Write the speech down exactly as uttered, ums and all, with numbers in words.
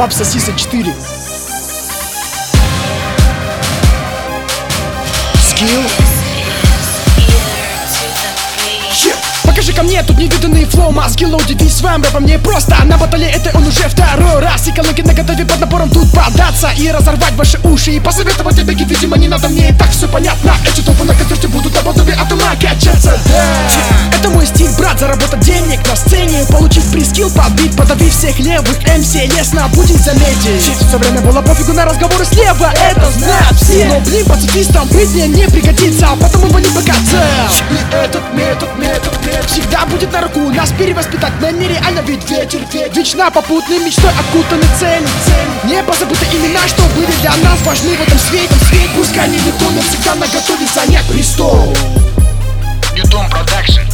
Бабса Сиса четыре. Скилл. Покажи ко мне тут невиданный флоу, мозги лоуди, с вами рэпом не просто. На батале это он уже второй раз. И колонки наготове под напором тут податься и разорвать ваши уши. И посоветовать тебе, видимо, не надо, мне и так все понятно. Эти толпы на концерте будут на батале от ума качаться, да. Это мой стиль, брат, заработать денег на сцене, получить прискилл, подбить, подавив всех левых эм си. Лестно будет заметить, все время было пофигу на разговоры слева, это знают все. Но, блин, пацифистам быть мне не пригодится, потому его не богатся. И этот метод, метод, метод всегда будет на руку нас перевоспитать, но нереально, ведь ветер, ветер вечно попутной мечтой окутаны цели, цели. Не позабыты имена, что были для нас важны в этом свете, свете. Пускай нелегко, но всегда наготове занять престол. Ньютон Продакшн.